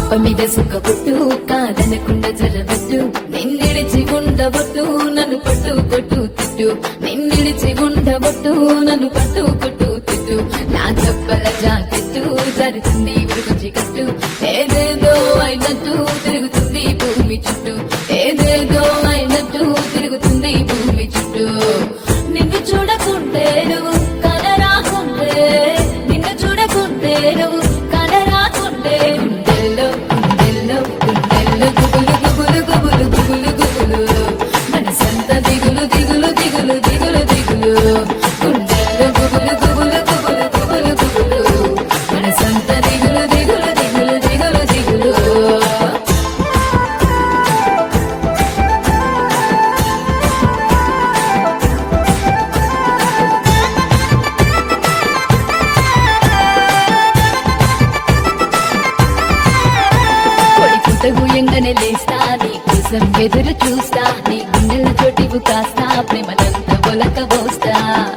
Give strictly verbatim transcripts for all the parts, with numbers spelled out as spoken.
మీద సుఖపొట్టు కాదనకుండా జరగట్టు నిన్నిడిచి ఉండబొట్టు నన్ను పట్టు కొట్టు తిట్టు నిన్నిడిచి ఉండబొట్టు నన్ను పట్టు కొట్టు తిట్టు నా చెప్పల జాకెట్టు జరుగుతుంది విరుచి కట్టు ఏదేదో అయినట్టు తిరుగుతుంది భూమి చుట్టూ ఏదేదో అయినట్టు తిరుగుతుంది భూమి చుట్టూ నిన్ను చూడకుంటే నువ్వు కనరాకుంటే నిన్ను చూడకుంటే నువ్వు కనరాకుంటే గుండెల్లో గుండెల్లో గుండెల్లో గుబులు గుబులు గుబులు గుబులు గుబులు మనసంత దిగులు దిగులు దిగులు దిగులు దిగులు గుండెల్లో గుబులు గుబులు గుబులు గుబులు గుబులు మనసంత దిగులు దిగులు దిగులు దిగులు దిగులు ఎంగనే లేస్తా నీ కోసం ఎదురు చూస్తా నీ గుండెల చోటివు కాస్తా ప్రేమనంత బొలక పోస్తా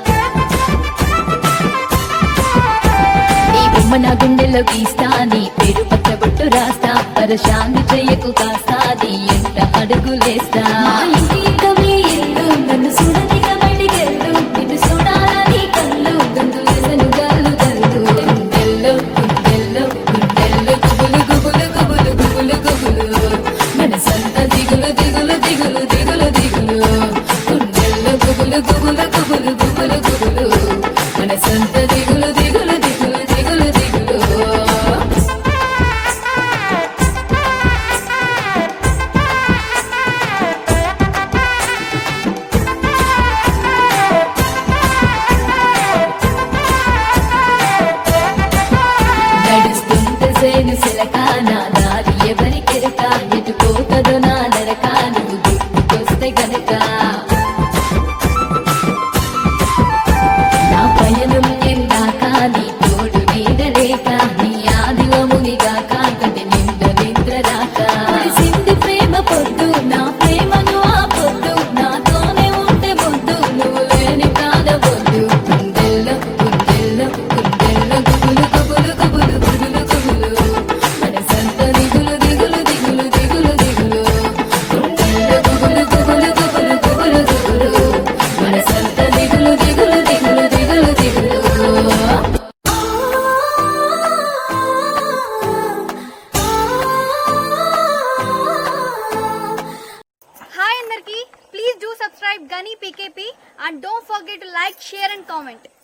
నీ బొమ్మ నా గుండెల్లో గీస్తా నీ పేరు పచ్చబొట్టు రాస్తా పరశాంతి చెయ్యకు కాస్తా నీ ఎంత అడుగులేస్తా నన్ను చూడనిక బయటికెళ్ళు నిన్ను చూడాలని కళ్ళు గంతులేసను గాలు గల్లు గుండెల్లో గుండెల్లో గుండెల్లో గుబులు గుబులు గుబులు గుబులు గుబులు మనసంత దిగులు దిగులు దిగులు దిగులు దిగులు గుండెల్లో గుబులు గుబులు గుబులు గుబులు గుబులు మనసంత దిగులు దిగులు దిగులు దిగులు దిగులు నడుస్తుంటే సేను సిలక నా దారి ఎవరికెరక ఎటు పోతదో నా నరక నువ్వు గుర్తుకొస్తే గనక నా పయనం ఎందాక నీ తోడు నీడలేక నీ ఆదివమునిగాక కంటి నిండు నిద్ర రాక సింది ప్రేమ పొద్దు నా ప్రేమను ఆ పొద్దు నాతోనే ఉంటే పొద్దు నువ్వు లేని కాదవద్దు గుండెల్లో గుండెల్లో గుండెల్లో గుబులు గుబులు గుబులు గుబులు గుబులు మనసంత దిగులు దిగులు దిగులు దిగులు దిగులు గుండెల్లో గుబులు గుబులు గుబులు గుబులు గుబులు మనసంత దిగులు దిగులు దిగులు దిగులు దిగులు Hi Andarki, please do subscribe Gani P K P and don't forget to like, share and comment.